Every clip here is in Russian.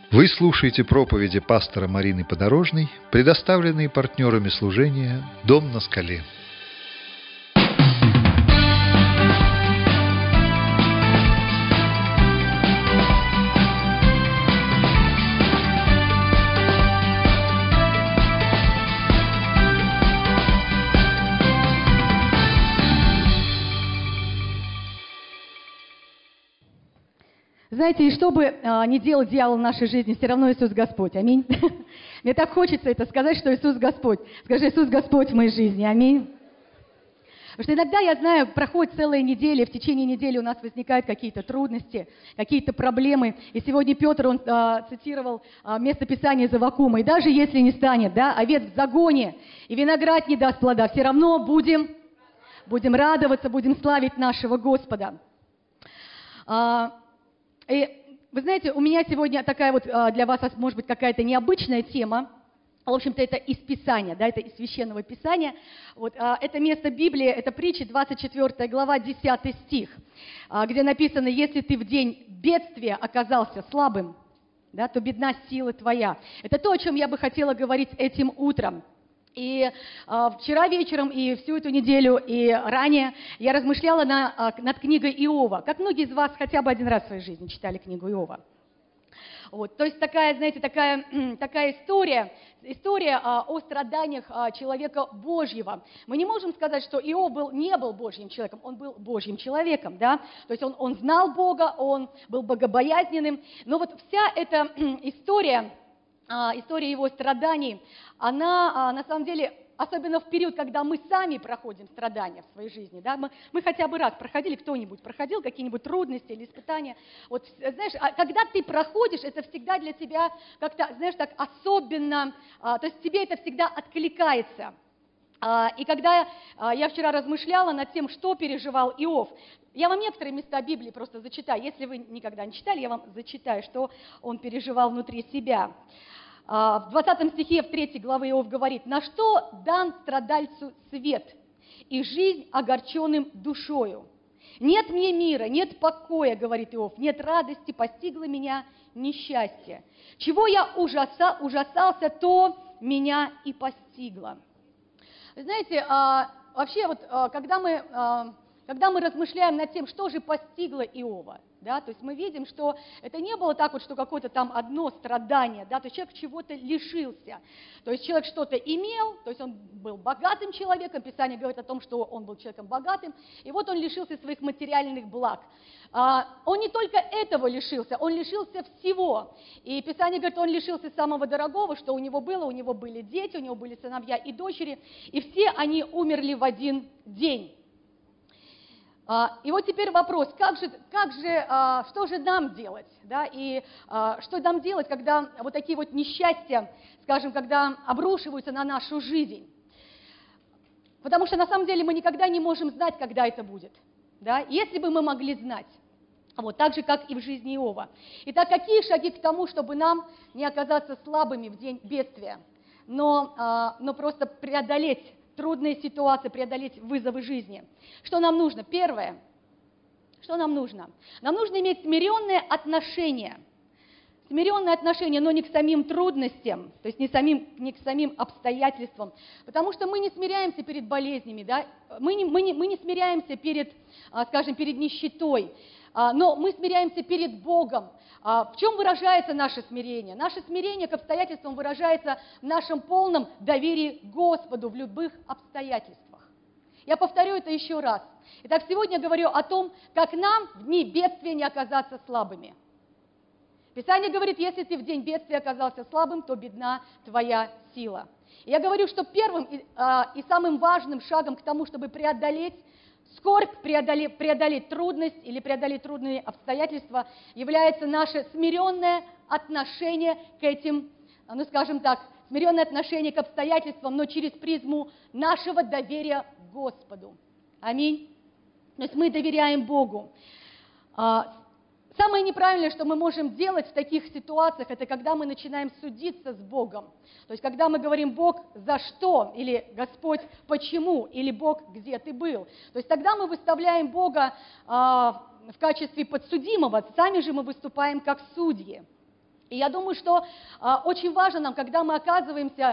Вы слушаете проповеди пастора Марины Подорожной, предоставленные партнерами служения «Дом на скале». Знаете, и что бы ни делал дьявол в нашей жизни, все равно Иисус Господь. Аминь. Мне так хочется это сказать, что Иисус Господь. Скажи: Иисус Господь в моей жизни. Аминь. Потому что иногда, я знаю, проходит целая неделя, в течение недели у нас возникают какие-то трудности, какие-то проблемы. И сегодня Петр, он цитировал местописание из Аввакума. «И даже если не станет, овец в загоне, и виноград не даст плода, все равно будем радоваться, будем славить нашего Господа». И вы знаете, у меня сегодня такая вот для вас, может быть, какая-то необычная тема. В общем-то, это из Писания, это из Священного Писания. Вот, это место Библии, это притча, 24 глава, 10 стих, где написано: «Если ты в день бедствия оказался слабым, то бедна сила твоя». Это то, о чем я бы хотела говорить этим утром. И вчера вечером, и всю эту неделю, и ранее я размышляла над книгой Иова. Как многие из вас хотя бы один раз в своей жизни читали книгу Иова? Вот, то есть такая, знаете, такая история о страданиях человека Божьего. Мы не можем сказать, что Иов не был Божьим человеком, он был Божьим человеком, То есть он знал Бога, он был богобоязненным, но вот вся эта история его страданий, она на самом деле, особенно в период, когда мы сами проходим страдания в своей жизни, мы хотя бы раз проходили, кто-нибудь проходил какие-нибудь трудности или испытания. Вот, знаешь, когда ты проходишь, это всегда для тебя как-то, знаешь, так особенно, то есть тебе это всегда откликается. И когда я вчера размышляла над тем, что переживал Иов, я вам некоторые места Библии просто зачитаю. Если вы никогда не читали, я вам зачитаю, что он переживал внутри себя. В 20 стихе, в 3 главе Иов говорит: «На что дан страдальцу свет, и жизнь огорченным душою? Нет мне мира, нет покоя, — говорит Иов, — нет радости, постигло меня несчастье. Чего я ужасался, то меня и постигло». Вы знаете, вообще вот когда мы размышляем над тем, что же постигло Иова, то есть мы видим, что это не было так вот, что какое-то там одно страдание, то есть человек чего-то лишился, то есть человек что-то имел, то есть он был богатым человеком, Писание говорит о том, что он был человеком богатым, и вот он лишился своих материальных благ. Он не только этого лишился, он лишился всего, и Писание говорит, он лишился самого дорогого, что у него были дети, у него были сыновья и дочери, и все они умерли в один день. И вот теперь вопрос, что же нам делать, и что нам делать, когда вот такие вот несчастья, скажем, когда обрушиваются на нашу жизнь? Потому что на самом деле мы никогда не можем знать, когда это будет, если бы мы могли знать, вот так же, как и в жизни Иова. Итак, какие шаги к тому, чтобы нам не оказаться слабыми в день бедствия, но просто преодолеть трудные ситуации, преодолеть вызовы жизни? Что нам нужно? Первое. Что нам нужно? Нам нужно иметь смиренное отношение, но не к самим трудностям, то есть не к самим обстоятельствам, потому что мы не смиряемся перед болезнями, мы не смиряемся перед нищетой, но мы смиряемся перед Богом. В чем выражается наше смирение? Наше смирение к обстоятельствам выражается в нашем полном доверии Господу в любых обстоятельствах. Я повторю это еще раз. Итак, сегодня я говорю о том, как нам в дни бедствия не оказаться слабыми. Писание говорит, если ты в день бедствия оказался слабым, то бедна твоя сила. И я говорю, что первым и самым важным шагом к тому, чтобы преодолеть скорбь, преодолеть трудность или преодолеть трудные обстоятельства, является наше смиренное отношение к этим, смиренное отношение к обстоятельствам, но через призму нашего доверия Господу. Аминь. То есть мы доверяем Богу. Самое неправильное, что мы можем делать в таких ситуациях, это когда мы начинаем судиться с Богом. То есть когда мы говорим: Бог, за что? Или Господь, почему? Или Бог, где ты был? То есть тогда мы выставляем Бога в качестве подсудимого, сами же мы выступаем как судьи. И я думаю, что очень важно нам, когда мы оказываемся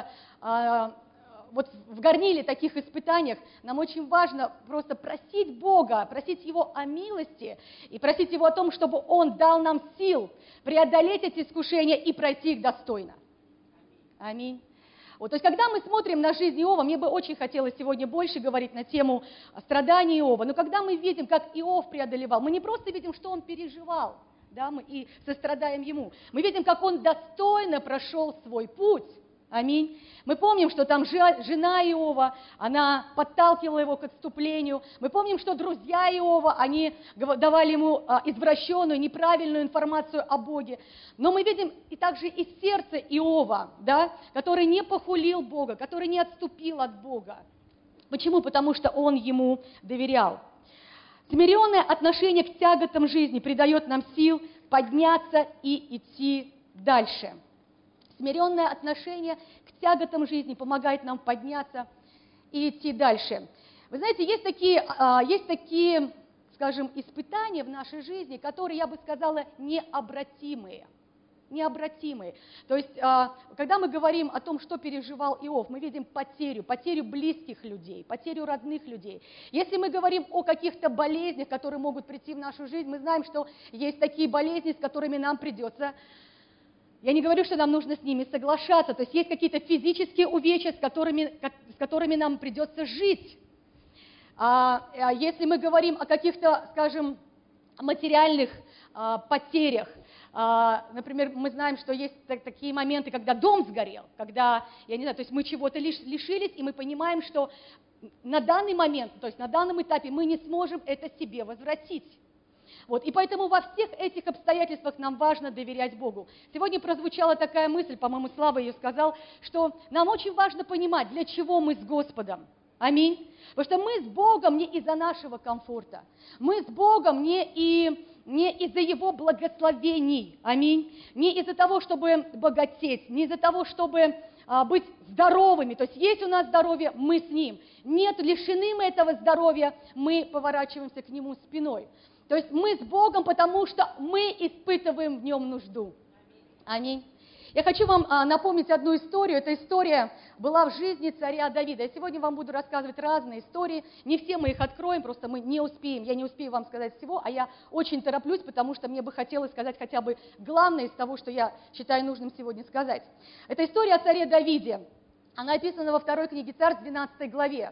вот в горниле таких испытаниях, нам очень важно просто просить Бога, просить Его о милости и просить Его о том, чтобы Он дал нам сил преодолеть эти искушения и пройти их достойно. Аминь. Вот, то есть, когда мы смотрим на жизнь Иова, мне бы очень хотелось сегодня больше говорить на тему страданий Иова, но когда мы видим, как Иов преодолевал, мы не просто видим, что он переживал, да, мы и сострадаем ему, мы видим, как он достойно прошел свой путь. Аминь. Мы помним, что там жена Иова, она подталкивала его к отступлению. Мы помним, что друзья Иова, они давали ему извращенную, неправильную информацию о Боге. Но мы видим и также и сердце Иова, да, который не похулил Бога, который не отступил от Бога. Почему? Потому что он ему доверял. Смиренное отношение к тяготам жизни придает нам сил подняться и идти дальше. Смиренное отношение к тяготам жизни помогает нам подняться и идти дальше. Вы знаете, есть такие, скажем, испытания в нашей жизни, которые, я бы сказала, необратимые. Необратимые. То есть, когда мы говорим о том, что переживал Иов, мы видим потерю близких людей, потерю родных людей. Если мы говорим о каких-то болезнях, которые могут прийти в нашу жизнь, мы знаем, что есть такие болезни, с которыми нам придется. Я не говорю, что нам нужно с ними соглашаться, то есть есть какие-то физические увечья, с которыми нам придется жить. Если мы говорим о каких-то, скажем, материальных потерях, например, мы знаем, что есть такие моменты, когда дом сгорел, когда, я не знаю, то есть мы чего-то лишились, и мы понимаем, что на данный момент, то есть на данном этапе мы не сможем это себе возвратить. Вот, и поэтому во всех этих обстоятельствах нам важно доверять Богу. Сегодня прозвучала такая мысль, по-моему, Слава ее сказал, что нам очень важно понимать, для чего мы с Господом. Аминь. Потому что мы с Богом не из-за нашего комфорта. Мы с Богом не из-за Его благословений. Аминь. Не из-за того, чтобы богатеть, не из-за того, чтобы быть здоровыми. То есть у нас здоровье, мы с Ним. Нет, лишены мы этого здоровья, мы поворачиваемся к Нему спиной. То есть мы с Богом, потому что мы испытываем в Нем нужду. Аминь. Я хочу вам напомнить одну историю. Эта история была в жизни царя Давида. Я сегодня вам буду рассказывать разные истории. Не все мы их откроем, просто мы не успеем. Я не успею вам сказать всего, а я очень тороплюсь, потому что мне бы хотелось сказать хотя бы главное из того, что я считаю нужным сегодня сказать. Это история о царе Давиде. Она описана во 2 книге Царств, 12 главе.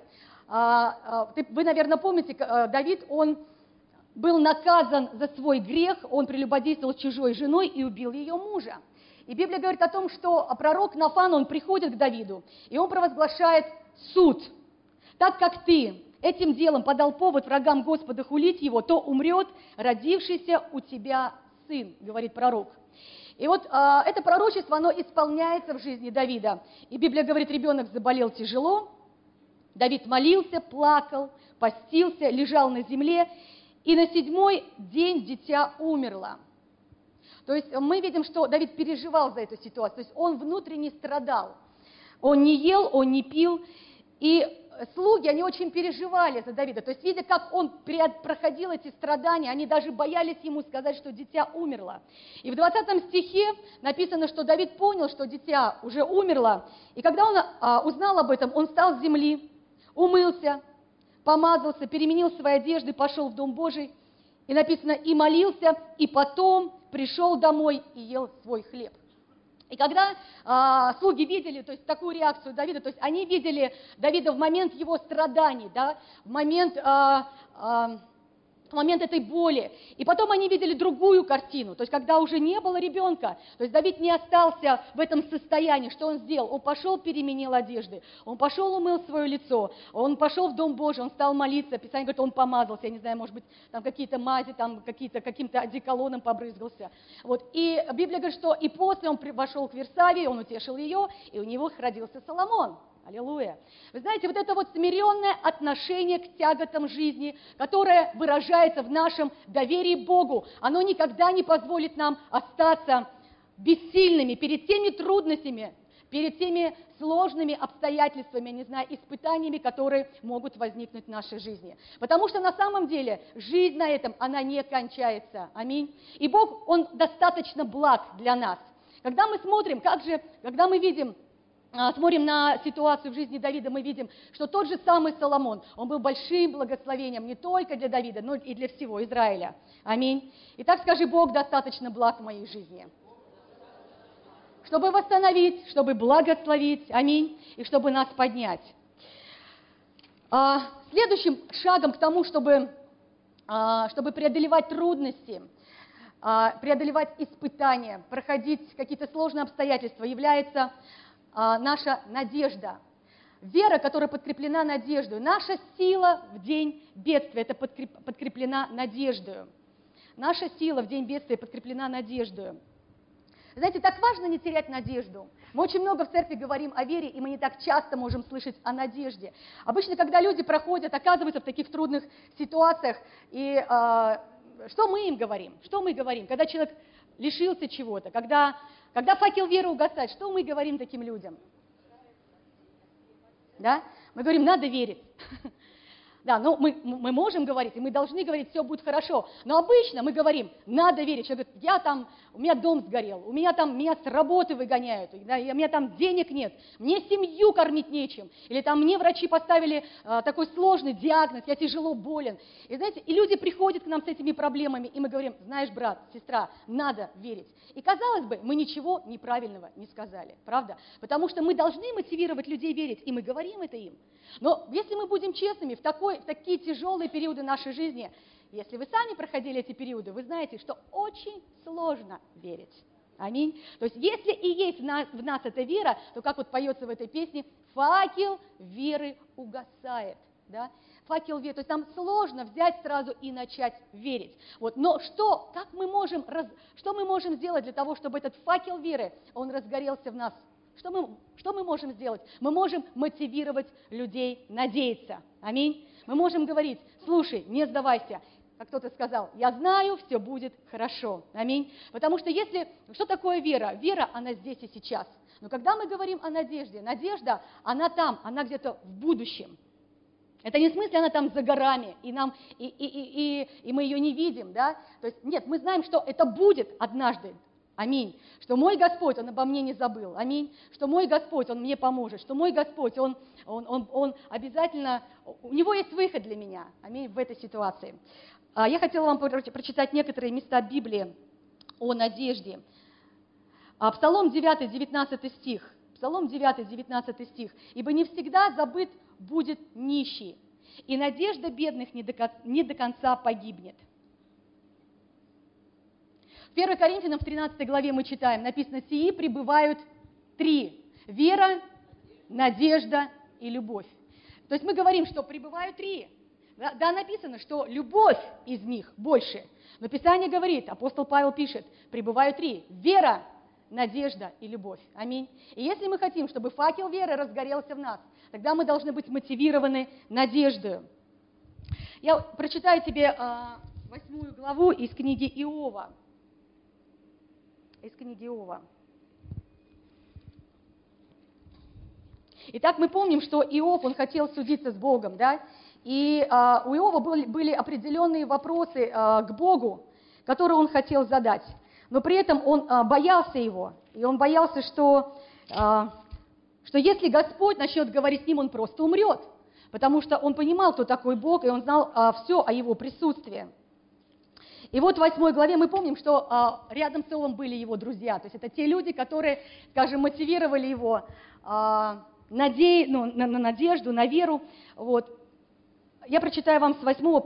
Вы, наверное, помните, Давид, он был наказан за свой грех, он прелюбодействовал с чужой женой и убил ее мужа. И Библия говорит о том, что пророк Нафан, он приходит к Давиду, и он провозглашает суд. Так как ты этим делом подал повод врагам Господа хулить его, то умрет родившийся у тебя сын, говорит пророк. И вот это пророчество, оно исполняется в жизни Давида. И Библия говорит, ребенок заболел тяжело, Давид молился, плакал, постился, лежал на земле, и на 7-й день дитя умерло. То есть мы видим, что Давид переживал за эту ситуацию, то есть он внутренне страдал. Он не ел, он не пил, и слуги, они очень переживали за Давида. То есть, видя, как он проходил эти страдания, они даже боялись ему сказать, что дитя умерло. И в 20 стихе написано, что Давид понял, что дитя уже умерло, и когда он узнал об этом, он встал с земли, умылся, помазался, переменил свои одежды, пошел в Дом Божий, и написано, и молился, и потом пришел домой и ел свой хлеб. И когда слуги видели, то есть такую реакцию Давида, то есть они видели Давида в момент его страданий, да, в момент этой боли. И потом они видели другую картину, то есть когда уже не было ребенка, то есть Давид не остался в этом состоянии. Что он сделал? Он пошел, переменил одежды, он пошел, умыл свое лицо, он пошел в Дом Божий, он стал молиться. Писание говорит, он помазался, я не знаю, может быть, там какие-то мази, там каким-то одеколоном побрызгался. Вот. И Библия говорит, что и после он вошел к Версавии, он утешил ее, и у него родился Соломон. Аллилуйя. Вы знаете, вот это вот смиренное отношение к тяготам жизни, которое выражается в нашем доверии Богу, оно никогда не позволит нам остаться бессильными перед теми трудностями, перед теми сложными обстоятельствами, не знаю, испытаниями, которые могут возникнуть в нашей жизни. Потому что на самом деле жизнь на этом, она не кончается. Аминь. И Бог, Он достаточно благ для нас. Когда мы смотрим, когда мы видим, смотрим на ситуацию в жизни Давида, мы видим, что тот же самый Соломон, он был большим благословением не только для Давида, но и для всего Израиля. Аминь. Итак, скажи: Бог достаточно благ в моей жизни, чтобы восстановить, чтобы благословить, аминь, и чтобы нас поднять. Следующим шагом к тому, чтобы преодолевать трудности, преодолевать испытания, проходить какие-то сложные обстоятельства, является наша надежда. Вера, которая подкреплена надеждой. Наша сила в день бедствия, это подкреплена надеждой. Наша сила в день бедствия подкреплена надеждой. Знаете, так важно не терять надежду. Мы очень много в церкви говорим о вере, и мы не так часто можем слышать о надежде. Обычно, когда люди проходят, оказываются в таких трудных ситуациях, и что мы им говорим? Что мы говорим? Когда человек лишился чего-то, когда факел веры угасает, что мы говорим таким людям? Да? Мы говорим: надо верить. Да, но мы можем говорить, и мы должны говорить: все будет хорошо. Но обычно мы говорим: надо верить. Человек говорит: у меня дом сгорел, меня с работы выгоняют, да, у меня там денег нет, мне семью кормить нечем. Или там мне врачи поставили такой сложный диагноз, я тяжело болен. И знаете, и люди приходят к нам с этими проблемами, и мы говорим: знаешь, брат, сестра, надо верить. И казалось бы, мы ничего неправильного не сказали, правда? Потому что мы должны мотивировать людей верить, и мы говорим это им. Но если мы будем честными, в такие тяжелые периоды нашей жизни, если вы сами проходили эти периоды, вы знаете, что очень сложно верить. Аминь. То есть если и есть в нас эта вера, то, как вот поется в этой песне, факел веры угасает. Да? Факел веры. То есть нам сложно взять сразу и начать верить. Вот. Но что мы можем сделать для того, чтобы этот факел веры, он разгорелся в нас? Что мы можем сделать? Мы можем мотивировать людей надеяться. Аминь. Мы можем говорить: слушай, не сдавайся. Как кто-то сказал: я знаю, все будет хорошо. Аминь. Потому что что такое вера? Вера, она здесь и сейчас. Но когда мы говорим о надежде, надежда, она там, она где-то в будущем. Это не в смысле, она там за горами, и мы ее не видим, да? То есть, нет, мы знаем, что это будет однажды. Аминь. Что мой Господь, Он обо мне не забыл. Аминь. Что мой Господь, Он мне поможет. Что мой Господь, Он обязательно, у Него есть выход для меня. Аминь. В этой ситуации. Я хотела вам прочитать некоторые места Библии о надежде. Псалом 9, 19 стих. Псалом 9, 19 стих. «Ибо не всегда забыт будет нищий, и надежда бедных не до конца погибнет». В 1 Коринфянам в 13 главе мы читаем, написано: «Сии пребывают три: вера, надежда и любовь». То есть мы говорим, что пребывают три. Да, написано, что любовь из них больше. Но Писание говорит, апостол Павел пишет: пребывают три: вера, надежда и любовь. Аминь. И если мы хотим, чтобы факел веры разгорелся в нас, тогда мы должны быть мотивированы надеждой. Я прочитаю тебе 8 главу из книги Иова. Из книги Иова. Итак, мы помним, что Иов, он хотел судиться с Богом, да? И у Иова были определенные вопросы к Богу, которые он хотел задать. Но при этом он боялся его. И он боялся, что если Господь начнет говорить с ним, он просто умрет. Потому что он понимал, кто такой Бог, и он знал все о его присутствии. И вот в 8 главе мы помним, что рядом с Иовом были его друзья. То есть это те люди, которые, скажем, мотивировали его на надежду, на веру. Вот. Я прочитаю вам с 8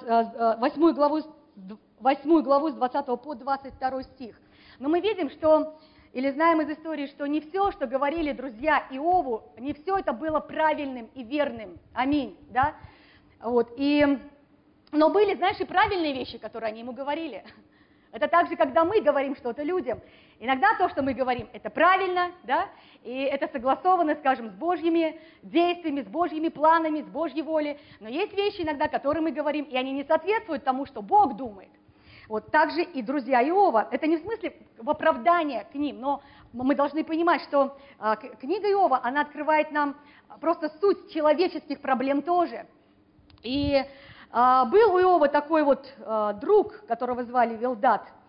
главу с 20 по 22 стих. Но мы видим, или знаем из истории, что не все, что говорили друзья Иову, не все это было правильным и верным. Аминь. Да? Вот. Но были, знаешь, и правильные вещи, которые они ему говорили. Это так же, когда мы говорим что-то людям. Иногда то, что мы говорим, это правильно, да, и это согласовано, скажем, с Божьими действиями, с Божьими планами, с Божьей волей. Но есть вещи иногда, которые мы говорим, и они не соответствуют тому, что Бог думает. Вот так же и друзья Иова. Это не в смысле в оправдание к ним, но мы должны понимать, что книга Иова, она открывает нам просто суть человеческих проблем тоже. И был у Иова такой вот друг, которого звали Вилдат,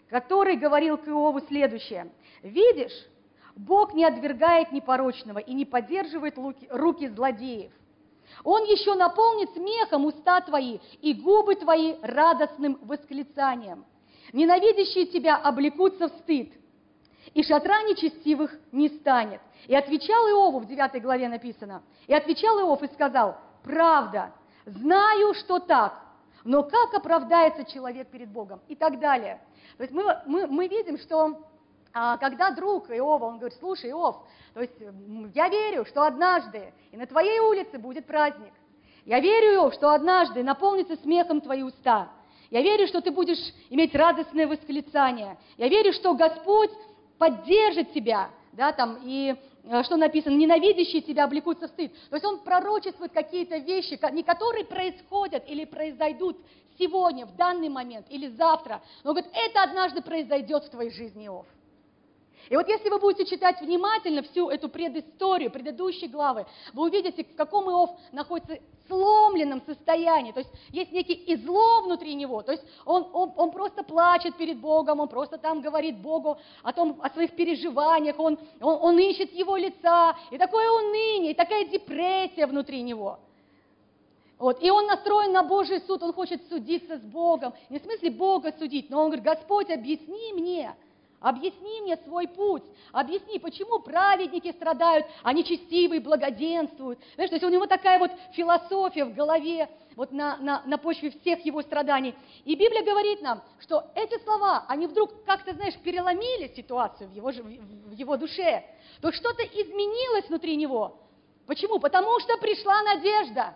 который говорил к Иову следующее. «Видишь, Бог не отвергает непорочного и не поддерживает руки злодеев. Он еще наполнит смехом уста твои и губы твои радостным восклицанием. Ненавидящие тебя облекутся в стыд, и шатра нечестивых не станет». И отвечал Иову, в 9 главе написано, и отвечал Иов и сказал: «Правда, знаю, что так, но как оправдается человек перед Богом?» И так далее. То есть мы видим, что когда друг Иова, он говорит: «Слушай, Иов, то есть я верю, что однажды и на твоей улице будет праздник. Я верю, Иов, что однажды наполнится смехом твои уста. Я верю, что ты будешь иметь радостное восклицание. Я верю, что Господь поддержит тебя». Да, там, и что написано, ненавидящие тебя облекутся в стыд. То есть он пророчествует какие-то вещи, не которые происходят или произойдут сегодня, в данный момент, или завтра. Но он говорит, это однажды произойдет в твоей жизни, Иов. И вот если вы будете читать внимательно всю эту предысторию, предыдущие главы, вы увидите, в каком Иов находится сломленном состоянии. То есть есть некий излом внутри него. То есть он просто плачет перед Богом, он просто там говорит Богу о своих переживаниях, он ищет его лица. И такое уныние, и такая депрессия внутри него. Вот. И он настроен на Божий суд, он хочет судиться с Богом. Не в смысле Бога судить, но он говорит: Господь, объясни мне свой путь, объясни, почему праведники страдают, а нечестивые благоденствуют. Знаешь, то есть у него такая вот философия в голове, вот на почве всех его страданий. И Библия говорит нам, что эти слова, они вдруг как-то, знаешь, переломили ситуацию в его душе. То есть что-то изменилось внутри него. Почему? Потому что пришла надежда.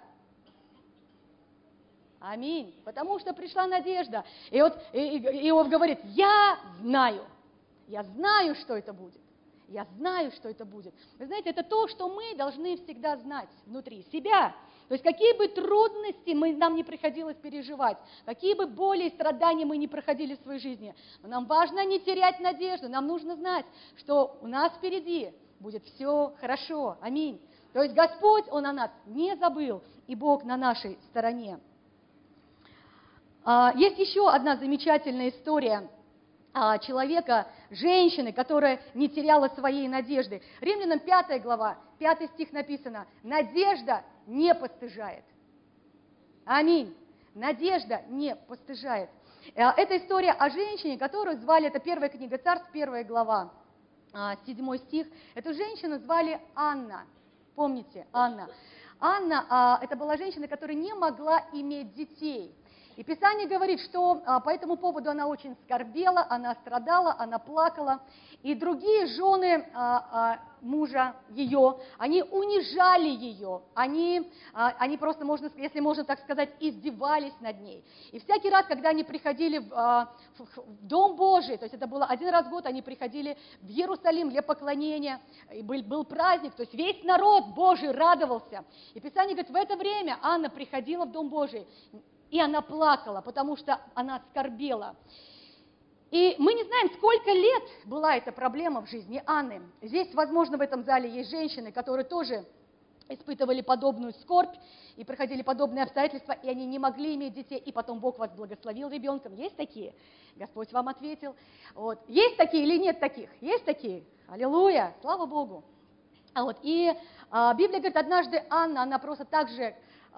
Аминь. Потому что пришла надежда. И вот Иов говорит: я знаю, что это будет. Я знаю, что это будет. Вы знаете, это то, что мы должны всегда знать внутри себя. То есть какие бы трудности нам не приходилось переживать, какие бы боли и страдания мы не проходили в своей жизни, но нам важно не терять надежду. Нам нужно знать, что у нас впереди будет все хорошо. Аминь. То есть Господь, Он о нас не забыл, и Бог на нашей стороне. Есть еще одна замечательная история человека, женщины, которая не теряла своей надежды. Римлянам 5 глава, 5 стих написано: «Надежда не постыжает». Аминь. Надежда не постыжает. Это история о женщине, которую звали, это 1 книга Царств, 1 глава, 7 стих. Эту женщину звали Анна. Помните, Анна. Анна, это была женщина, которая не могла иметь детей. И Писание говорит, что по этому поводу она очень скорбела, она страдала, она плакала. И другие жены мужа ее, они унижали ее, они просто, если можно так сказать, издевались над ней. И всякий раз, когда они приходили в Дом Божий, то есть это было один раз в год, они приходили в Иерусалим для поклонения, и был праздник, то есть весь народ Божий радовался. И Писание говорит, в это время Анна приходила в Дом Божий, и она плакала, потому что она скорбела. И мы не знаем, сколько лет была эта проблема в жизни Анны. Здесь, возможно, в этом зале есть женщины, которые тоже испытывали подобную скорбь и проходили подобные обстоятельства, и они не могли иметь детей, и потом Бог вас благословил ребенком. Есть такие? Господь вам ответил. Вот. Есть такие или нет таких? Есть такие? Аллилуйя! Слава Богу! И Библия говорит, однажды Анна, она просто так же...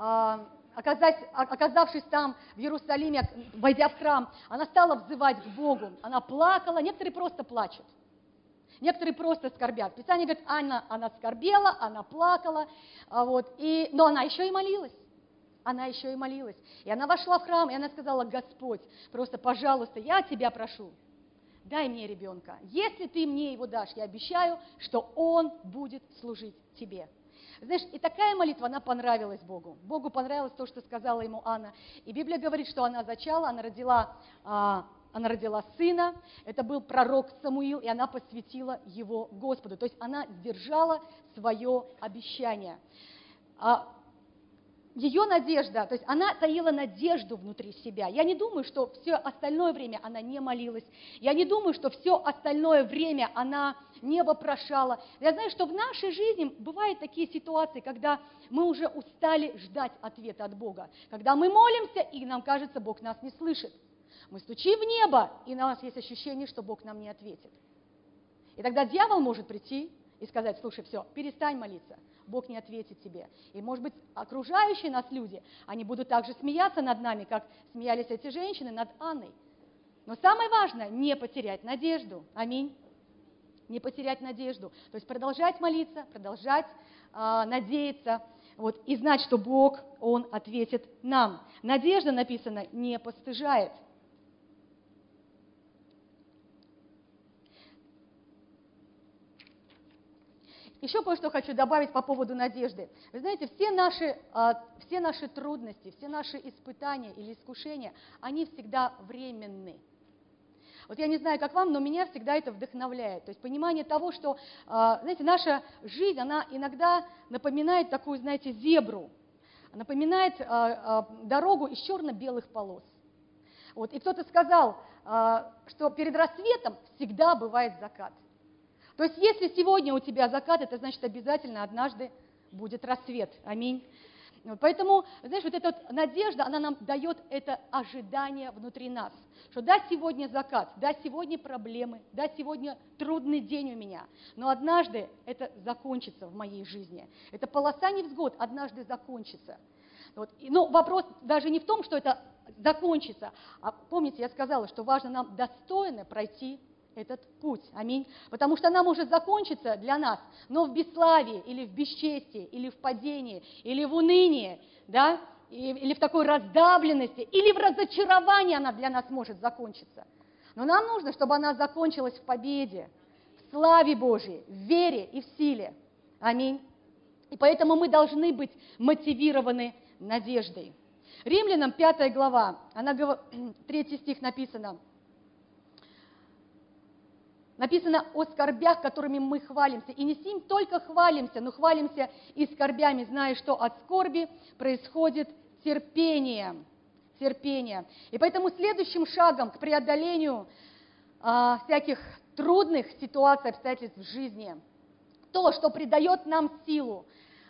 Оказавшись там, в Иерусалиме, войдя в храм, она стала взывать к Богу. Она плакала, некоторые просто плачут, некоторые просто скорбят. Писание говорит, она скорбела, она плакала, но она еще и молилась. Она еще и молилась. И она вошла в храм, и она сказала, Господь, просто, пожалуйста, я тебя прошу, дай мне ребенка. Если ты мне его дашь, я обещаю, что он будет служить тебе. Знаешь, и такая молитва, она понравилась Богу. Богу понравилось то, что сказала ему Анна. И Библия говорит, что она зачала, она родила сына. Это был пророк Самуил, и она посвятила его Господу. То есть она сдержала свое обещание. Ее надежда, то есть она таила надежду внутри себя. Я не думаю, что все остальное время она не молилась. Я не думаю, что все остальное время она не вопрошала. Я знаю, что в нашей жизни бывают такие ситуации, когда мы уже устали ждать ответа от Бога. Когда мы молимся, и нам кажется, Бог нас не слышит. Мы стучим в небо, и у нас есть ощущение, что Бог нам не ответит. И тогда дьявол может прийти и сказать: слушай, все, перестань молиться, Бог не ответит тебе. И, может быть, окружающие нас люди, они будут также смеяться над нами, как смеялись эти женщины над Анной. Но самое важное – не потерять надежду. Аминь. Не потерять надежду. То есть продолжать молиться, продолжать надеяться, вот, и знать, что Бог, Он ответит нам. Надежда, написано, не постыжает. Еще кое-что хочу добавить по поводу надежды. Вы знаете, все наши трудности, все наши испытания или искушения, они всегда временны. Вот я не знаю, как вам, но меня всегда это вдохновляет. То есть понимание того, что, знаете, наша жизнь, она иногда напоминает такую, знаете, зебру, напоминает дорогу из черно-белых полос. Вот, и кто-то сказал, что перед рассветом всегда бывает закат. То есть если сегодня у тебя закат, это значит обязательно однажды будет рассвет. Аминь. Поэтому, знаешь, вот эта вот надежда, она нам дает это ожидание внутри нас, что да, сегодня закат, да, сегодня проблемы, да, сегодня трудный день у меня, но однажды это закончится в моей жизни. Эта полоса невзгод однажды закончится. Вот. Но вопрос даже не в том, что это закончится, а помните, я сказала, что важно нам достойно пройти этот путь. Аминь. Потому что она может закончиться для нас, но в бесславии, или в бесчестии, или в падении, или в унынии, да, или в такой раздавленности, или в разочаровании она для нас может закончиться. Но нам нужно, чтобы она закончилась в победе, в славе Божьей, в вере и в силе. Аминь. И поэтому мы должны быть мотивированы надеждой. Римлянам 5 глава, 3 стих написано. Написано о скорбях, которыми мы хвалимся. И не с ним только хвалимся, но хвалимся и скорбями, зная, что от скорби происходит терпение. Терпение. И поэтому следующим шагом к преодолению всяких трудных ситуаций, обстоятельств в жизни, то, что придает нам силу,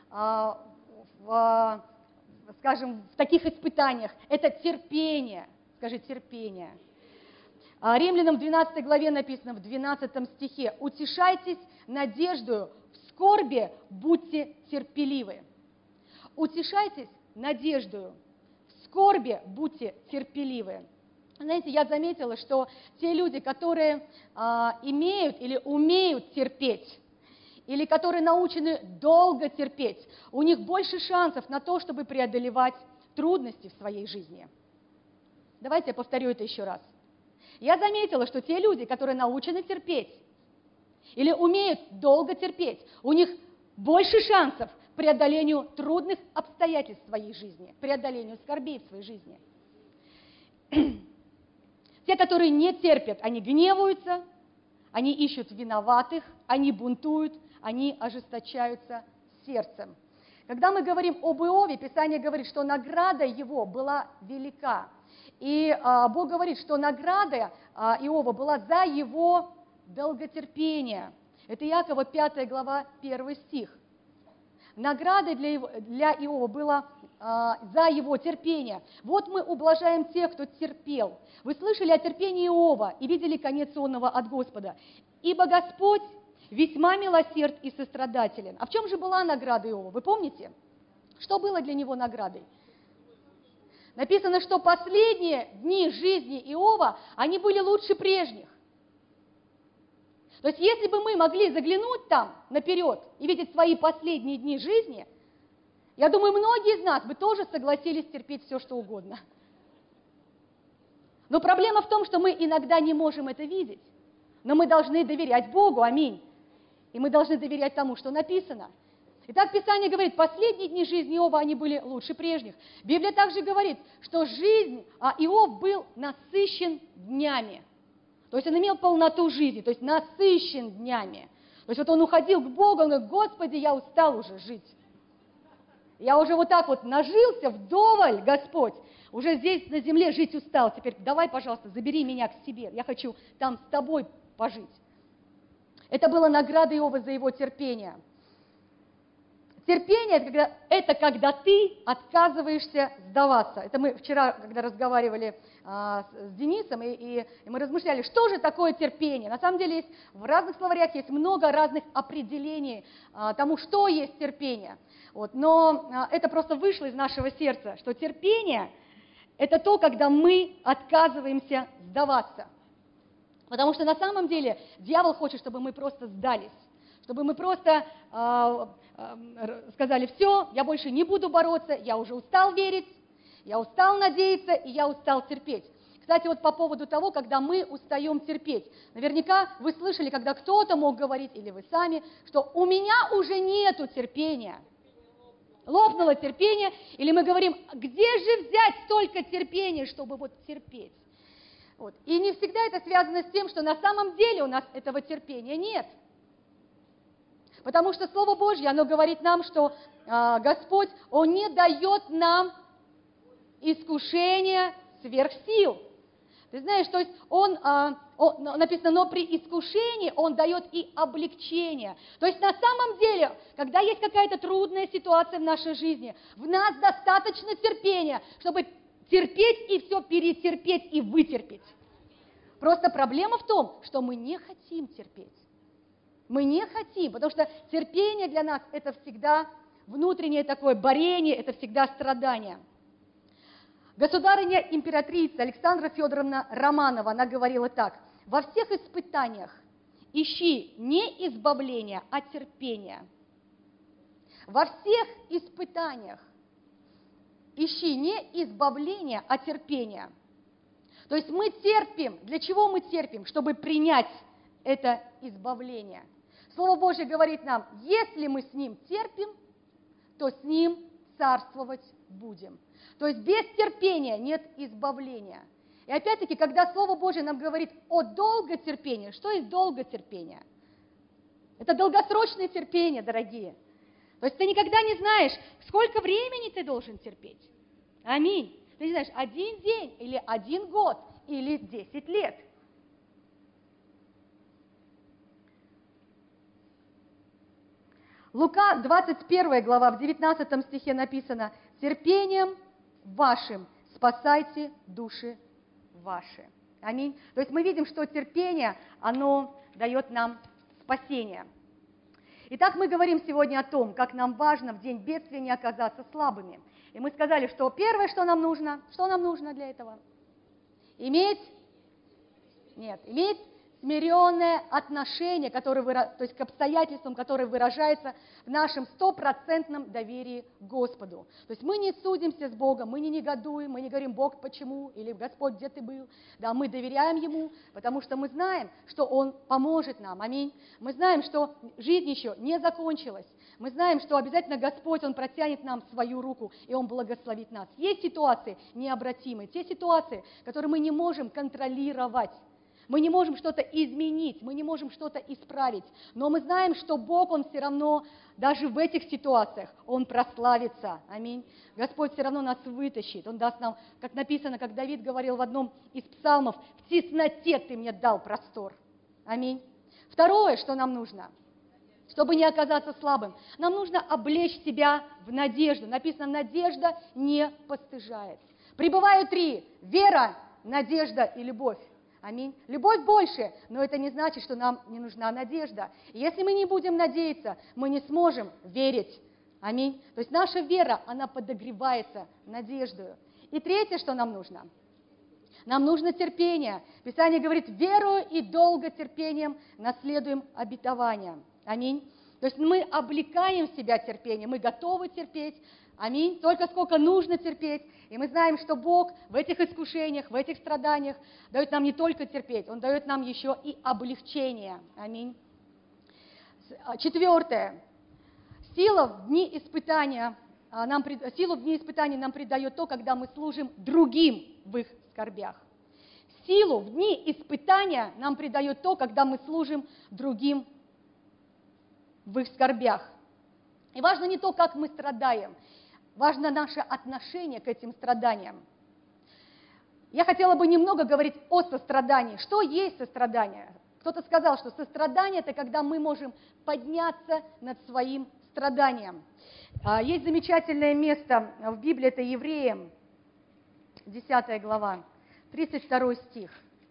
скажем, в таких испытаниях, это терпение. Скажи, терпение. Римлянам в 12 главе написано, в 12 стихе: «Утешайтесь надеждою, в скорби будьте терпеливы». Утешайтесь надеждою, в скорби будьте терпеливы. Знаете, я заметила, что те люди, которые имеют или умеют терпеть, или которые научены долго терпеть, у них больше шансов на то, чтобы преодолевать трудности в своей жизни. Давайте я повторю это еще раз. Я заметила, что те люди, которые научены терпеть или умеют долго терпеть, у них больше шансов к преодолению трудных обстоятельств в своей жизни, к преодолению скорбей в своей жизни. Те, которые не терпят, они гневаются, они ищут виноватых, они бунтуют, они ожесточаются сердцем. Когда мы говорим об Иове, Писание говорит, что награда его была велика. И Бог говорит, что награда Иова была за его долготерпение. Это Иакова 5 глава 1 стих. Наградой для Иова была за его терпение. Вот мы ублажаем тех, кто терпел. Вы слышали о терпении Иова и видели конец онного от Господа. Ибо Господь весьма милосерд и сострадателен. А в чем же была награда Иова? Вы помните? Что было для него наградой? Написано, что последние дни жизни Иова, они были лучше прежних. То есть, если бы мы могли заглянуть там наперед и видеть свои последние дни жизни, я думаю, многие из нас бы тоже согласились терпеть все, что угодно. Но проблема в том, что мы иногда не можем это видеть. Но мы должны доверять Богу, аминь. И мы должны доверять тому, что написано. Итак, Писание говорит, последние дни жизни Иова, они были лучше прежних. Библия также говорит, что жизнь Иов был насыщен днями. То есть он имел полноту жизни, то есть насыщен днями. То есть вот он уходил к Богу, он говорит: Господи, я устал уже жить. Я уже вот так вот нажился вдоволь, Господь. Уже здесь на земле жить устал. Теперь давай, пожалуйста, забери меня к себе. Я хочу там с тобой пожить. Это была награда Иова за его терпение. Терпение это когда ты отказываешься сдаваться. Это мы вчера, когда разговаривали с Денисом, и мы размышляли, что же такое терпение. На самом деле в разных словарях есть много разных определений тому, что есть терпение. Вот. Но это просто вышло из нашего сердца, что терпение – это то, когда мы отказываемся сдаваться. Потому что на самом деле дьявол хочет, чтобы мы просто сдались. Чтобы мы просто сказали, все, я больше не буду бороться, я уже устал верить, я устал надеяться, и я устал терпеть. Кстати, вот по поводу того, когда мы устаем терпеть. Наверняка вы слышали, когда кто-то мог говорить, или вы сами, что у меня уже нету терпения. Лопнуло терпение, или мы говорим, где же взять столько терпения, чтобы вот терпеть. Вот. И не всегда это связано с тем, что на самом деле у нас этого терпения нет. Потому что Слово Божье, оно говорит нам, что Господь, Он не дает нам искушения сверх сил. Ты знаешь, то есть написано, но при искушении Он дает и облегчение. То есть на самом деле, когда есть какая-то трудная ситуация в нашей жизни, в нас достаточно терпения, чтобы терпеть и все перетерпеть и вытерпеть. Просто проблема в том, что мы не хотим терпеть. Мы не хотим, потому что терпение для нас – это всегда внутреннее такое борение, это всегда страдание. Государыня-императрица Александра Федоровна Романова, она говорила так: «Во всех испытаниях ищи не избавления, а терпения». Во всех испытаниях ищи не избавления, а терпения. То есть мы терпим. Для чего мы терпим? Чтобы принять это избавление. Слово Божье говорит нам, если мы с Ним терпим, то с Ним царствовать будем. То есть без терпения нет избавления. И опять-таки, когда Слово Божье нам говорит о долготерпении, что есть долготерпение? Это долгосрочное терпение, дорогие. То есть ты никогда не знаешь, сколько времени ты должен терпеть. Аминь. Ты не знаешь, 1 день, или 1 год, или 10 лет. Лука, 21 глава, в 19 стихе написано: «Терпением вашим спасайте души ваши». Аминь. То есть мы видим, что терпение, оно дает нам спасение. Итак, мы говорим сегодня о том, как нам важно в день бедствия не оказаться слабыми. И мы сказали, что первое, что нам нужно для этого? Иметь смиренное отношение, то есть к обстоятельствам, которое выражается в нашем 100% доверии к Господу. То есть мы не судимся с Богом, мы не негодуем, мы не говорим: «Бог, почему?» или «Господь, где ты был?» Да, мы доверяем Ему, потому что мы знаем, что Он поможет нам. Аминь. Мы знаем, что жизнь еще не закончилась. Мы знаем, что обязательно Господь, Он протянет нам свою руку, и Он благословит нас. Есть ситуации необратимые, те ситуации, которые мы не можем контролировать. Мы не можем что-то изменить, мы не можем что-то исправить, но мы знаем, что Бог, Он все равно, даже в этих ситуациях, Он прославится. Аминь. Господь все равно нас вытащит, Он даст нам, как написано, как Давид говорил в одном из псалмов: «В тесноте Ты мне дал простор». Аминь. Второе, что нам нужно, чтобы не оказаться слабым, нам нужно облечь себя в надежду. Написано: «Надежда не постыжает». Прибывают 3: вера, надежда и любовь. Аминь. Любовь больше, но это не значит, что нам не нужна надежда. И если мы не будем надеяться, мы не сможем верить. Аминь. То есть наша вера, она подогревается надеждою. И третье, что нам нужно? Нам нужно терпение. Писание говорит: верою и долготерпением наследуем обетование. Аминь. То есть мы облекаем в себя терпение, мы готовы терпеть. Аминь. Только сколько нужно терпеть. И мы знаем, что Бог в этих искушениях, в этих страданиях дает нам не только терпеть, Он дает нам еще и облегчение. Аминь. 4. Силу в дни испытания нам придает то, когда мы служим другим в их скорбях. Силу в дни испытания нам придает то, когда мы служим другим в их скорбях. И важно не то, как мы страдаем, важно наше отношение к этим страданиям. Я хотела бы немного говорить о сострадании. Что есть сострадание? Кто-то сказал, что сострадание – это когда мы можем подняться над своим страданиям. Есть замечательное место в Библии, это Евреям, 10 глава, 32 стих.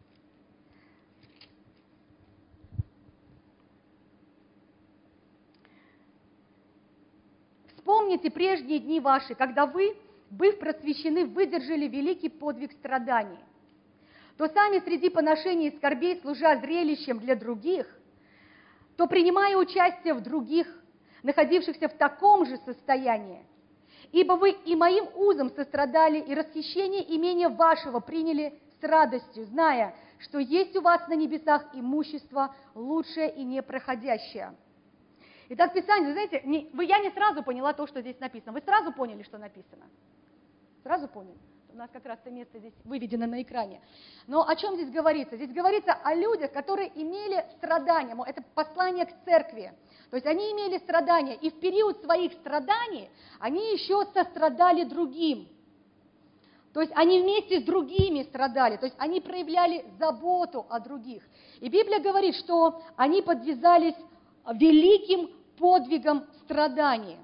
«Вспомните прежние дни ваши, когда вы, быв просвещены, выдержали великий подвиг страданий, то сами среди поношений и скорбей, служа зрелищем для других, то принимая участие в других, находившихся в таком же состоянии, ибо вы и моим узом сострадали, и расхищение имения вашего приняли с радостью, зная, что есть у вас на небесах имущество лучшее и непроходящее». Итак, Писание, знаете, я не сразу поняла то, что здесь написано. Вы сразу поняли, что написано? Сразу поняли? У нас как раз это место здесь выведено на экране. Но о чем здесь говорится? Здесь говорится о людях, которые имели страдания. Это послание к церкви. То есть они имели страдания, и в период своих страданий они еще сострадали другим. То есть они вместе с другими страдали, то есть они проявляли заботу о других. И Библия говорит, что они подвязались великим подвигом страданий.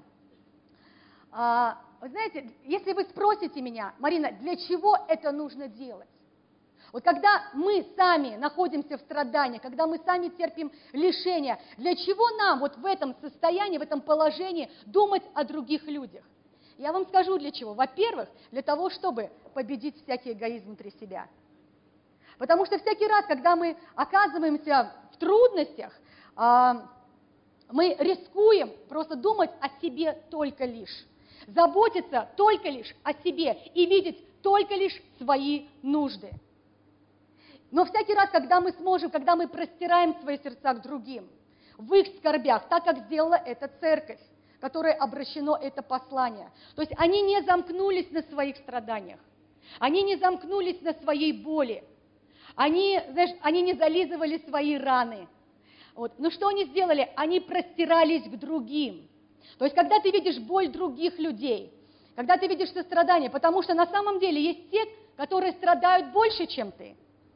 Вы знаете, если вы спросите меня, Марина, для чего это нужно делать? Вот когда мы сами находимся в страданиях, когда мы сами терпим лишения, для чего нам вот в этом состоянии, в этом положении думать о других людях? Я вам скажу для чего. Во-первых, для того, чтобы победить всякий эгоизм внутри себя. Потому что всякий раз, когда мы оказываемся в трудностях, мы рискуем просто думать о себе только лишь, заботиться только лишь о себе и видеть только лишь свои нужды. Но всякий раз, когда мы сможем, когда мы простираем свои сердца к другим, в их скорбях, так как сделала эта церковь, которой обращено это послание, то есть они не замкнулись на своих страданиях, они не замкнулись на своей боли, они не зализывали свои раны. Вот. Но что они сделали? Они простирались к другим. То есть, когда ты видишь боль других людей, когда ты видишь сострадание, потому что на самом деле есть те, которые страдают больше, чем ты.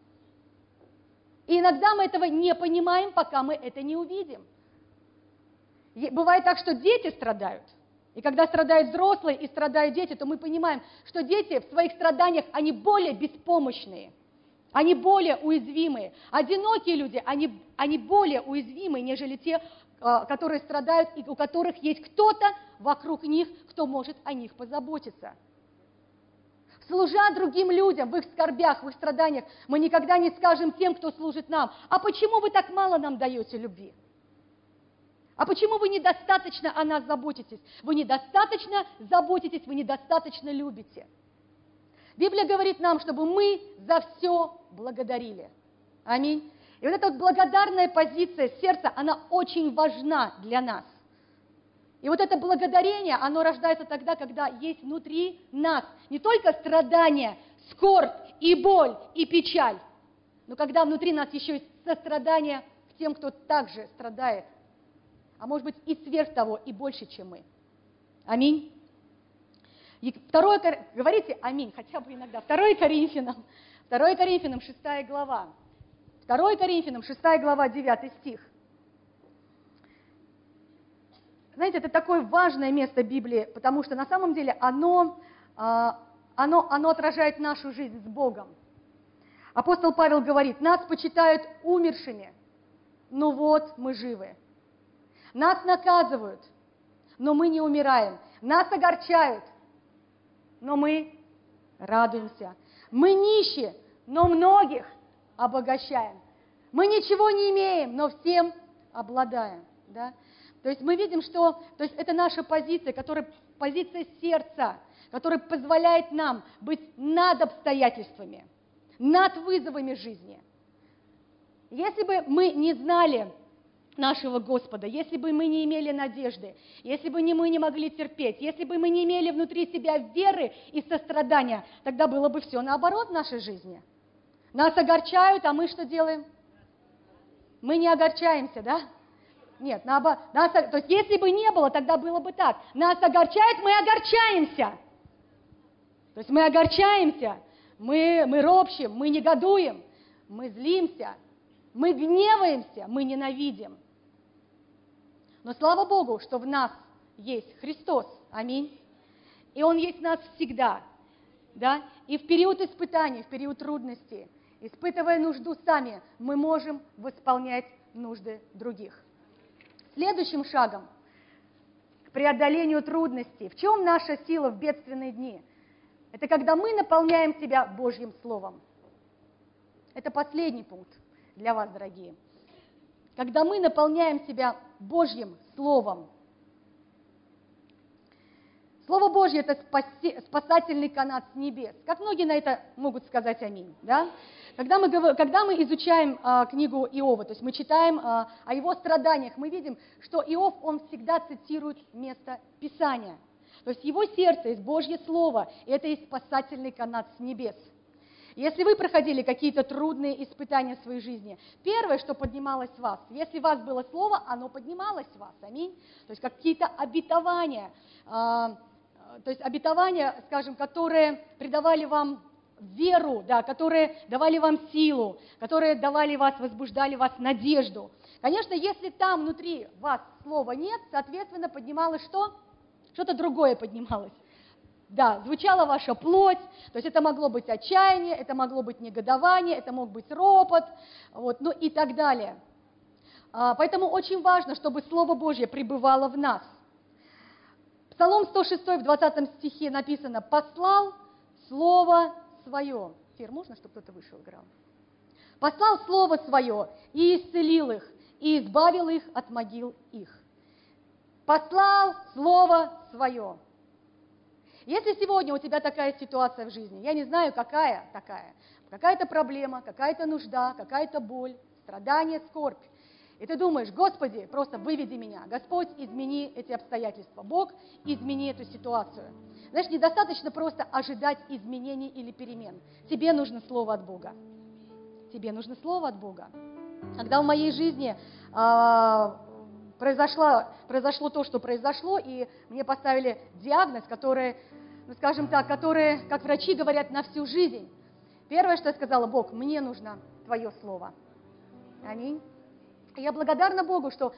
И иногда мы этого не понимаем, пока мы это не увидим. Бывает так, что дети страдают. И когда страдают взрослые и страдают дети, то мы понимаем, что дети в своих страданиях, они более беспомощные. Они более уязвимые. Одинокие люди, они более уязвимые, нежели те, которые страдают, и у которых есть кто-то вокруг них, кто может о них позаботиться. Служа другим людям в их скорбях, в их страданиях, мы никогда не скажем тем, кто служит нам: а почему вы так мало нам даете любви? А почему вы недостаточно о нас заботитесь? Вы недостаточно заботитесь, вы недостаточно любите. Библия говорит нам, чтобы мы за все благодарили. Аминь. И вот эта вот благодарная позиция сердца, она очень важна для нас. И вот это благодарение, оно рождается тогда, когда есть внутри нас не только страдания, скорбь и боль и печаль, но когда внутри нас еще есть сострадание к тем, кто также страдает, а может быть и сверх того, и больше, чем мы. Аминь. И говорите аминь, хотя бы иногда. 2 Коринфянам 6 глава. 2 Коринфянам 6 глава, 9 стих. Знаете, это такое важное место Библии, потому что на самом деле оно отражает нашу жизнь с Богом. Апостол Павел говорит: нас почитают умершими, но вот мы живы. Нас наказывают, но мы не умираем. Нас огорчают, но мы радуемся. Мы нищие, но многих обогащаем. Мы ничего не имеем, но всем обладаем. Да? То есть мы видим, что это наша позиция, позиция сердца, которая позволяет нам быть над обстоятельствами, над вызовами жизни. Если бы мы не знали нашего Господа, если бы мы не имели надежды, если бы мы не могли терпеть, если бы мы не имели внутри себя веры и сострадания, тогда было бы все наоборот в нашей жизни. Нас огорчают, а мы что делаем? Мы не огорчаемся, да? Нет, то есть если бы не было, тогда было бы так. Нас огорчают, мы огорчаемся. То есть мы огорчаемся, мы ропщим, мы негодуем, мы злимся, мы гневаемся, мы ненавидим. Но слава Богу, что в нас есть Христос. Аминь. И Он есть в нас всегда. Да? И в период испытаний, в период трудностей, испытывая нужду сами, мы можем восполнять нужды других. Следующим шагом к преодолению трудностей. В чем наша сила в бедственные дни? Это когда мы наполняем себя Божьим Словом. Это последний пункт для вас, дорогие. Когда мы наполняем себя Божьим Словом. Слово Божье – это спасательный канат с небес. Как многие на это могут сказать аминь. Да? Когда мы изучаем книгу Иова, то есть мы читаем о его страданиях, мы видим, что Иов, он всегда цитирует место Писания. То есть его сердце есть Божье Слово, и это есть спасательный канат с небес. Если вы проходили какие-то трудные испытания в своей жизни, первое, что поднималось в вас, если у вас было Слово, оно поднималось в вас, аминь. То есть какие-то обетования, скажем, которые придавали вам веру, да, которые давали вам силу, которые возбуждали вас надежду. Конечно, если там внутри вас слова нет, соответственно, поднималось что? Что-то другое поднималось. Да, звучала ваша плоть, то есть это могло быть отчаяние, это могло быть негодование, это мог быть ропот, вот, ну и так далее. Поэтому очень важно, чтобы Слово Божье пребывало в нас. Псалом 106 в 20 стихе написано: «Послал Слово Свое». Фир, можно, чтобы кто-то вышел, играл? «Послал Слово Свое и исцелил их, и избавил их от могил их». Послал Слово Свое. Если сегодня у тебя такая ситуация в жизни, я не знаю, какая-то проблема, какая-то нужда, какая-то боль, страдание, скорбь, и ты думаешь: Господи, просто выведи меня, Господь, измени эти обстоятельства, Бог, измени эту ситуацию. Знаешь, недостаточно просто ожидать изменений или перемен. Тебе нужно слово от Бога. Тебе нужно слово от Бога. Когда в моей жизни произошло то, что произошло, и мне поставили диагноз, который, ну, скажем так, который, как врачи говорят, на всю жизнь. Первое, что я сказала: Бог, мне нужно Твое Слово. Аминь. И я благодарна Богу, что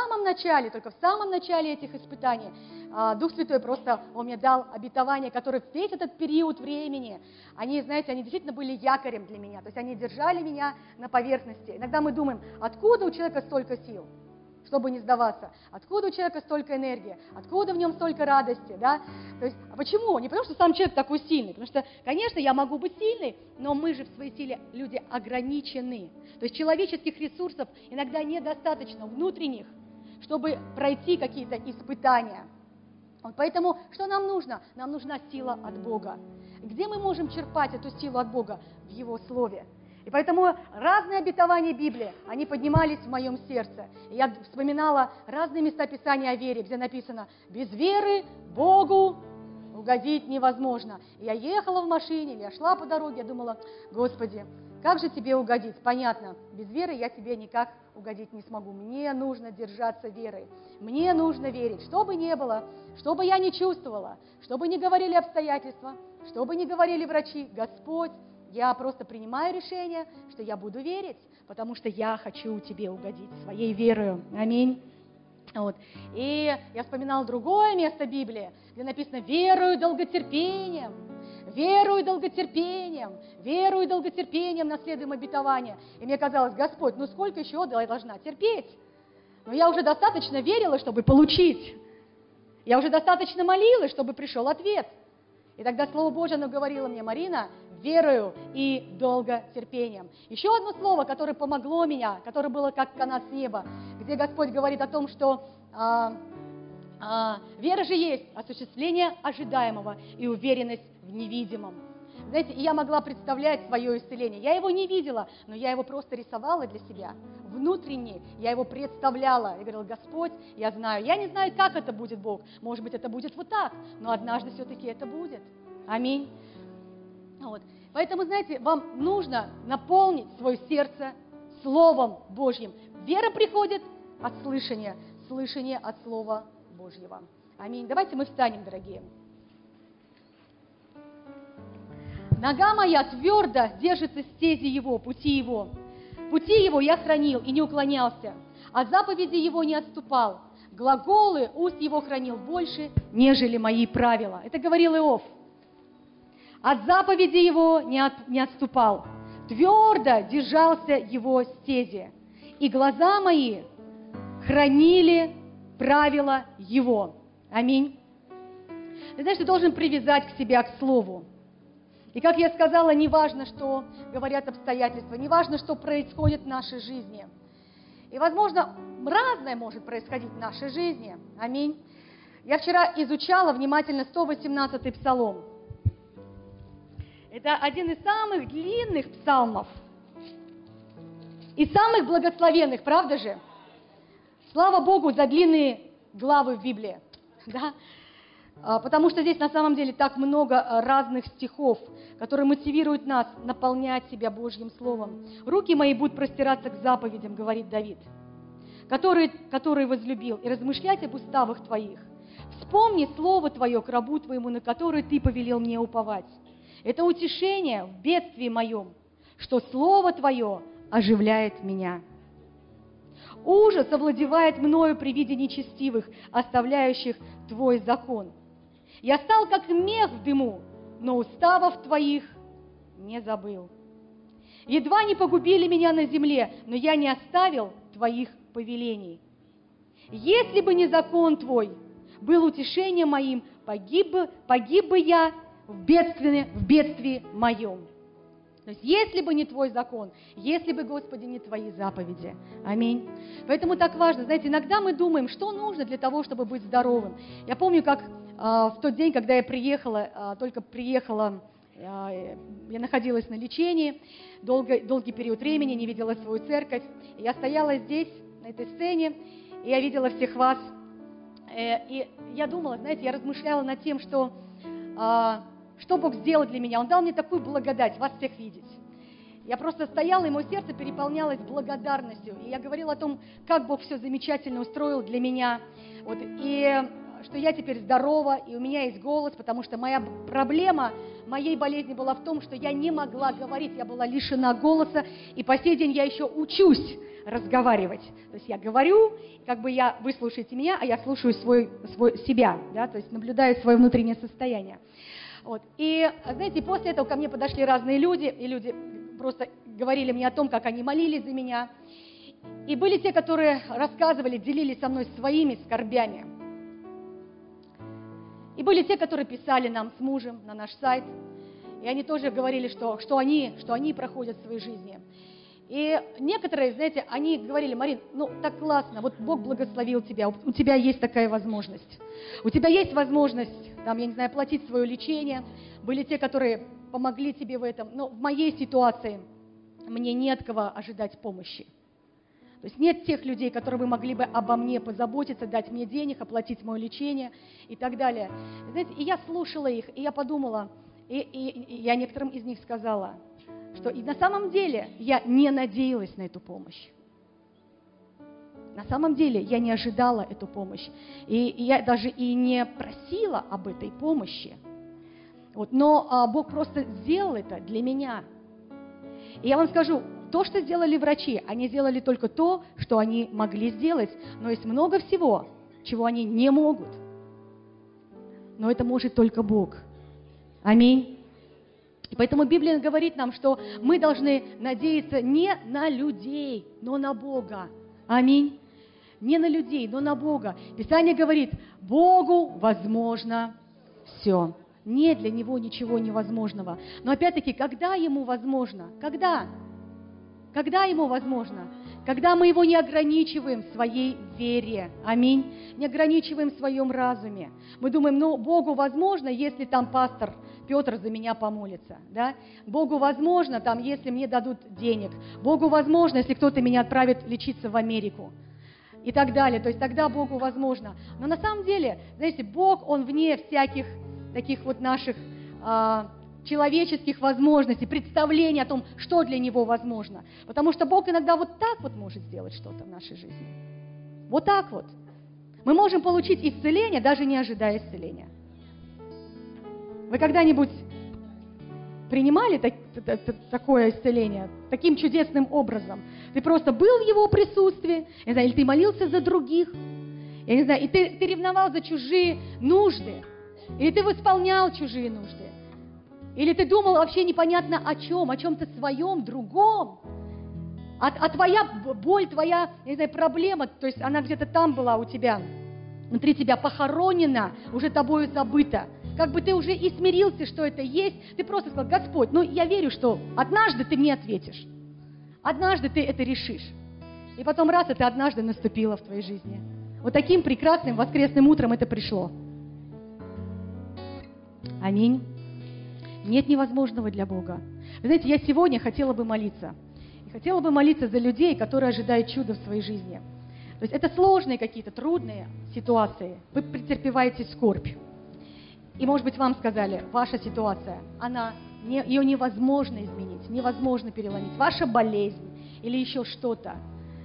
только в самом начале этих испытаний Дух Святой просто Он мне дал обетование, которое весь этот период времени, они действительно были якорем для меня, то есть они держали меня на поверхности. Иногда мы думаем: откуда у человека столько сил, чтобы не сдаваться? Откуда у человека столько энергии? Откуда в нем столько радости? Да? То есть, почему? Не потому, что сам человек такой сильный. Потому что, конечно, я могу быть сильной, но мы же в своей силе люди ограничены. То есть человеческих ресурсов иногда недостаточно, внутренних, чтобы пройти какие-то испытания. Вот поэтому что нам нужно? Нам нужна сила от Бога. Где мы можем черпать эту силу от Бога? В Его Слове. И поэтому разные обетования Библии, они поднимались в моем сердце. И я вспоминала разные места Писания о вере, где написано: без веры Богу угодить невозможно. И я ехала в машине, или я шла по дороге, я думала: Господи, как же Тебе угодить? Понятно, без веры я Тебе никак угодить не смогу. Мне нужно держаться верой. Мне нужно верить, что бы ни было, что бы я ни чувствовала, что бы ни говорили обстоятельства, что бы ни говорили врачи, Господь, я просто принимаю решение, что я буду верить, потому что я хочу Тебе угодить своей верою. Аминь. Вот. И я вспоминала другое место Библии, где написано: верою, долготерпением, верою, долготерпением, верою, долготерпением наследуем обетование. И мне казалось: Господь, ну сколько еще я должна терпеть? Но я уже достаточно верила, чтобы получить. Я уже достаточно молилась, чтобы пришел ответ. И тогда Слово Божье, оно говорило мне: Марина, верою и долготерпением. Еще одно слово, которое помогло меня, которое было как канат с неба, где Господь говорит о том, что вера же есть осуществление ожидаемого и уверенность в невидимом. Знаете, и я могла представлять свое исцеление. Я его не видела, но я его просто рисовала для себя. Внутренне я его представляла. Я говорила: Господь, я знаю. Я не знаю, как это будет, Бог. Может быть, это будет вот так, но однажды все-таки это будет. Аминь. Вот. Поэтому, знаете, вам нужно наполнить свое сердце Словом Божьим. Вера приходит от слышания, слышание от Слова Божьего. Аминь. Давайте мы встанем, дорогие. Нога моя твердо держится стези Его, пути Его. Пути Его я хранил и не уклонялся, от заповеди Его не отступал. Глаголы уст его хранил больше, нежели мои правила. Это говорил Иов. От заповеди его не отступал. Твердо держался его стези. И глаза мои хранили правила его. Аминь. Ты знаешь, ты должен привязать к себя к слову. И как я сказала, не важно, что говорят обстоятельства, не важно, что происходит в нашей жизни. И, возможно, разное может происходить в нашей жизни. Аминь. Я вчера изучала внимательно 118-й псалом. Это один из самых длинных псалмов. И самых благословенных, правда же? Слава Богу за длинные главы в Библии. Да? Потому что здесь на самом деле так много разных стихов, которые мотивируют нас наполнять себя Божьим Словом. «Руки мои будут простираться к заповедям, — говорит Давид, — который возлюбил, и размышлять об уставах Твоих. Вспомни Слово Твое к рабу Твоему, на которое Ты повелел мне уповать. Это утешение в бедствии моем, что Слово Твое оживляет меня. Ужас овладевает мною при виде нечестивых, оставляющих Твой закон. Я стал как мех в дыму, но уставов Твоих не забыл. Едва не погубили меня на земле, но я не оставил Твоих повелений. Если бы не закон Твой был утешением моим, погиб бы я в бедствии моем». То есть, если бы не Твой закон, если бы, Господи, не Твои заповеди. Аминь. Поэтому так важно. Знаете, иногда мы думаем, что нужно для того, чтобы быть здоровым. Я помню, как в тот день, когда я только приехала, я находилась на лечении, долгий период времени, не видела свою церковь. И я стояла здесь, на этой сцене, и я видела всех вас. И я думала, знаете, я размышляла над тем, что Бог сделал для меня. Он дал мне такую благодать, вас всех видеть. Я просто стояла, и мое сердце переполнялось благодарностью. И я говорила о том, как Бог все замечательно устроил для меня. Вот, и что я теперь здорова, и у меня есть голос, потому что моя проблема моей болезни была в том, что я не могла говорить, я была лишена голоса, и по сей день я еще учусь разговаривать. То есть я говорю, вы слушаете меня, а я слушаю себя, да, то есть наблюдаю свое внутреннее состояние. Вот. И, знаете, после этого ко мне подошли разные люди, и люди просто говорили мне о том, как они молились за меня. И были те, которые рассказывали, делились со мной своими скорбями. И были те, которые писали нам с мужем на наш сайт, и они тоже говорили, что они проходят в своей жизни. И некоторые, знаете, они говорили: Марин, так классно, вот Бог благословил тебя, у тебя есть такая возможность. У тебя есть возможность, оплатить свое лечение. Были те, которые помогли тебе в этом. Но в моей ситуации мне не от кого ожидать помощи. То есть нет тех людей, которые бы могли бы обо мне позаботиться, дать мне денег, оплатить мое лечение и так далее. Знаете, и я слушала их, и я подумала, и я некоторым из них сказала, что и на самом деле я не надеялась на эту помощь. На самом деле я не ожидала эту помощь. И я даже и не просила об этой помощи. Вот, но Бог просто сделал это для меня. И я вам скажу, то, что сделали врачи, они сделали только то, что они могли сделать. Но есть много всего, чего они не могут. Но это может только Бог. Аминь. И поэтому Библия говорит нам, что мы должны надеяться не на людей, но на Бога. Аминь. Не на людей, но на Бога. Писание говорит: Богу возможно все. Нет для Него ничего невозможного. Но опять-таки, когда Ему возможно? Когда? Когда Ему возможно? Когда мы Его не ограничиваем в своей вере. Аминь. Не ограничиваем в своем разуме. Мы думаем, Богу возможно, если там пастор Петр за меня помолится. Да? Богу возможно, если мне дадут денег. Богу возможно, если кто-то меня отправит лечиться в Америку. И так далее. То есть тогда Богу возможно. Но на самом деле, знаете, Бог, Он вне всяких таких вот наших человеческих возможностей, представлений о том, что для Него возможно. Потому что Бог иногда вот так вот может сделать что-то в нашей жизни. Вот так вот. Мы можем получить исцеление, даже не ожидая исцеления. Вы когда-нибудь принимали такое исцеление таким чудесным образом? Ты просто был в Его присутствии, или ты молился за других, Я не знаю, и ты ревновал за чужие нужды, или ты восполнял чужие нужды, или ты думал вообще непонятно о чем-то своем, другом, а твоя боль, твоя, я не знаю, проблема, то есть она где-то там была у тебя, внутри тебя похоронена, уже тобою забыта. Как бы ты уже и смирился, что это есть, ты просто сказал: Господь, ну я верю, что однажды ты мне ответишь, однажды ты это решишь. И потом раз, это однажды наступило в твоей жизни. Вот таким прекрасным воскресным утром это пришло. Аминь. Нет невозможного для Бога. Вы знаете, я сегодня хотела бы молиться. И хотела бы молиться за людей, которые ожидают чуда в своей жизни. То есть это сложные какие-то, трудные ситуации. Вы претерпеваете скорбь. И, может быть, вам сказали: ваша ситуация, ее невозможно изменить, невозможно переломить. Ваша болезнь или еще что-то.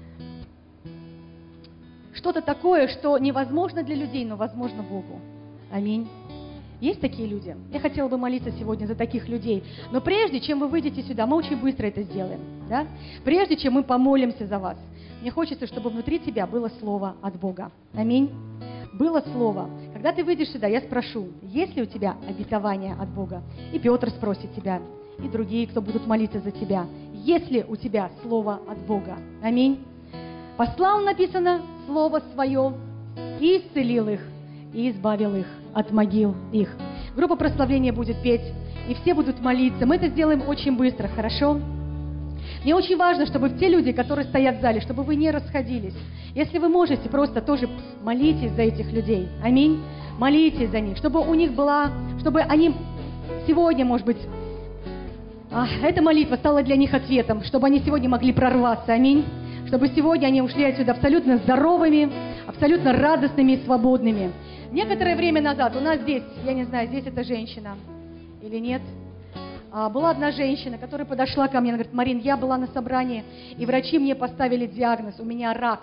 Что-то такое, что невозможно для людей, но возможно Богу. Аминь. Есть такие люди? Я хотела бы молиться сегодня за таких людей. Но прежде, чем вы выйдете сюда, мы очень быстро это сделаем. Да? Прежде, чем мы помолимся за вас, мне хочется, чтобы внутри тебя было слово от Бога. Аминь. Было слово. Когда ты выйдешь сюда, я спрошу: есть ли у тебя обетование от Бога? И Петр спросит тебя, и другие, кто будут молиться за тебя. Есть ли у тебя слово от Бога? Аминь. Послал, написано, слово свое, и исцелил их, и избавил их от могил их. Группа прославления будет петь, и все будут молиться. Мы это сделаем очень быстро, хорошо? Мне очень важно, чтобы те люди, которые стоят в зале, чтобы вы не расходились. Если вы можете, просто тоже молитесь за этих людей. Аминь. Молитесь за них, чтобы у них была, чтобы они сегодня, может быть, эта молитва стала для них ответом, чтобы они сегодня могли прорваться. Аминь. Чтобы сегодня они ушли отсюда абсолютно здоровыми, абсолютно радостными и свободными. Некоторое время назад у нас здесь, я не знаю, здесь это женщина или нет, была одна женщина, которая подошла ко мне, она говорит: Марин, я была на собрании, и врачи мне поставили диагноз, у меня рак.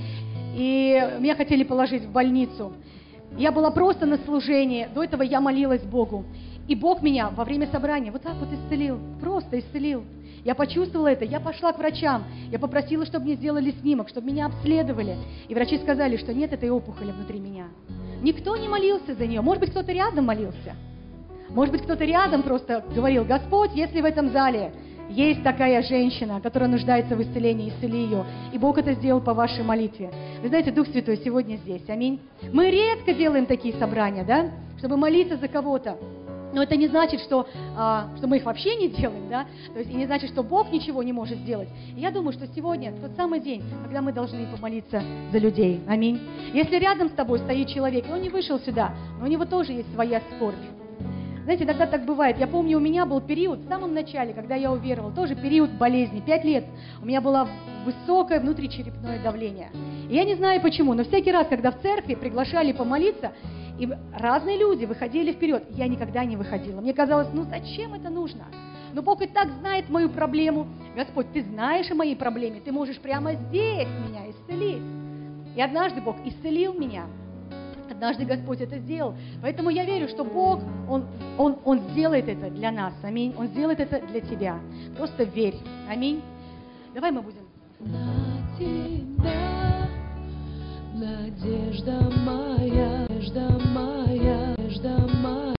И меня хотели положить в больницу. Я была просто на служении, до этого я молилась Богу. И Бог меня во время собрания вот так вот исцелил, просто исцелил. Я почувствовала это, я пошла к врачам, я попросила, чтобы мне сделали снимок, чтобы меня обследовали. И врачи сказали, что нет этой опухоли внутри меня. Никто не молился за нее, может быть, кто-то рядом молился. Может быть, кто-то рядом просто говорил: Господь, если в этом зале есть такая женщина, которая нуждается в исцелении, исцели ее. И Бог это сделал по вашей молитве. Вы знаете, Дух Святой сегодня здесь. Аминь. Мы редко делаем такие собрания, да, чтобы молиться за кого-то. Но это не значит, что мы их вообще не делаем, да? То есть и не значит, что Бог ничего не может сделать. И я думаю, что сегодня тот самый день, когда мы должны помолиться за людей. Аминь. Если рядом с тобой стоит человек, и он не вышел сюда, но у него тоже есть своя скорбь. Знаете, иногда так бывает. Я помню, у меня был период в самом начале, когда я уверовала, тоже период болезни, 5 лет. У меня было высокое внутричерепное давление. И я не знаю почему, но всякий раз, когда в церкви приглашали помолиться, и разные люди выходили вперед, я никогда не выходила. Мне казалось, ну зачем это нужно? Но Бог и так знает мою проблему. Господь, ты знаешь о моей проблеме, ты можешь прямо здесь меня исцелить. И однажды Бог исцелил меня. Однажды Господь это сделал. Поэтому я верю, что Бог, Он сделает это для нас. Аминь. Он сделает это для тебя. Просто верь. Аминь. Давай мы будем. На тебя надежда моя, надежда моя.